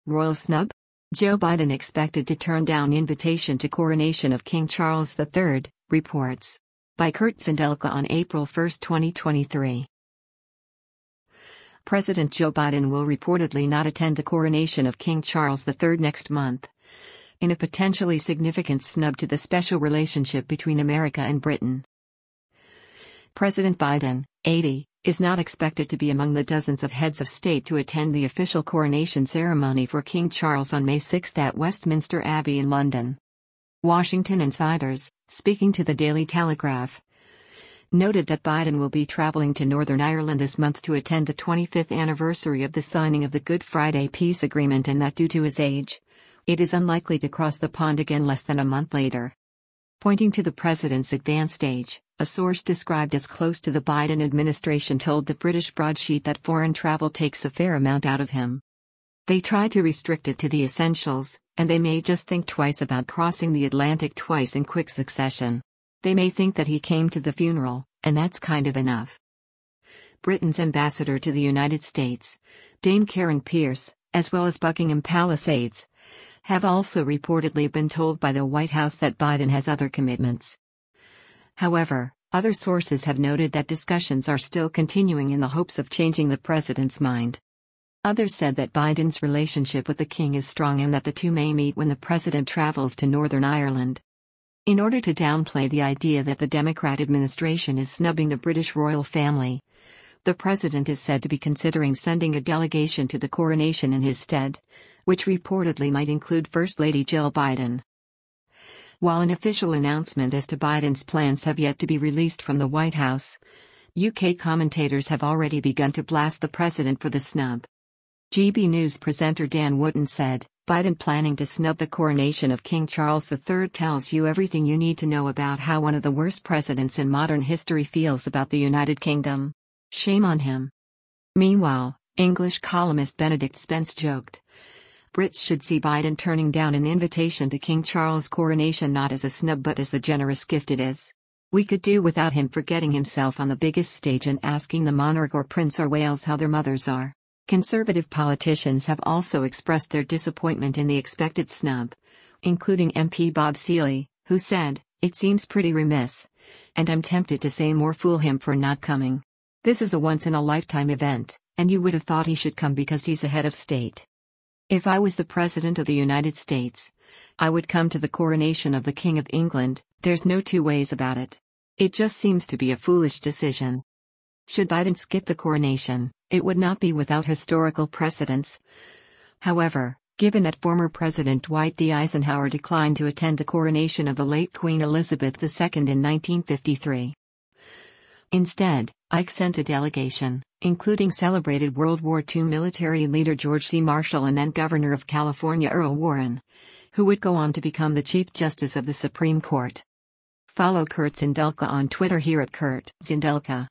Royal snub? Joe Biden expected to turn down invitation to coronation of King Charles III, reports. By Kurt Zindelka on April 1, 2023. President Joe Biden will reportedly not attend the coronation of King Charles III next month, in a potentially significant snub to the special relationship between America and Britain. President Biden, 80, is not expected to be among the dozens of heads of state to attend the official coronation ceremony for King Charles on May 6 at Westminster Abbey in London. Washington insiders, speaking to the Daily Telegraph, noted that Biden will be traveling to Northern Ireland this month to attend the 25th anniversary of the signing of the Good Friday Peace Agreement, and that due to his age, it is unlikely to cross the pond again less than a month later. Pointing to the president's advanced age, a source described as close to the Biden administration told the British broadsheet that foreign travel takes a fair amount out of him. They try to restrict it to the essentials, and they may just think twice about crossing the Atlantic twice in quick succession. They may think that he came to the funeral, and that's kind of enough. Britain's ambassador to the United States, Dame Karen Pierce, as well as Buckingham Palace aides, have also reportedly been told by the White House that Biden has other commitments. However, other sources have noted that discussions are still continuing in the hopes of changing the president's mind. Others said that Biden's relationship with the king is strong and that the two may meet when the president travels to Northern Ireland. In order to downplay the idea that the Democrat administration is snubbing the British royal family, the president is said to be considering sending a delegation to the coronation in his stead, which reportedly might include First Lady Jill Biden. While an official announcement as to Biden's plans have yet to be released from the White House, UK commentators have already begun to blast the president for the snub. GB News presenter Dan Wootton said, "Biden planning to snub the coronation of King Charles III tells you everything you need to know about how one of the worst presidents in modern history feels about the United Kingdom. Shame on him." Meanwhile, English columnist Benedict Spence joked, Brits should see Biden turning down an invitation to King Charles' coronation not as a snub but as the generous gift it is. We could do without him forgetting himself on the biggest stage and asking the monarch or Prince or Wales how their mothers are. Conservative politicians have also expressed their disappointment in the expected snub, including MP Bob Seely, who said, "It seems pretty remiss, and I'm tempted to say more fool him for not coming. This is a once-in-a-lifetime event, and you would have thought he should come because he's a head of state. If I was the President of the United States, I would come to the coronation of the King of England, there's no two ways about it. It just seems to be a foolish decision." Should Biden skip the coronation, it would not be without historical precedence. However, given that former President Dwight D. Eisenhower declined to attend the coronation of the late Queen Elizabeth II in 1953. Instead, Ike sent a delegation, including celebrated World War II military leader George C. Marshall and then Governor of California Earl Warren, who would go on to become the Chief Justice of the Supreme Court. Follow Kurt Zindelka on Twitter here at Kurt Zindelka.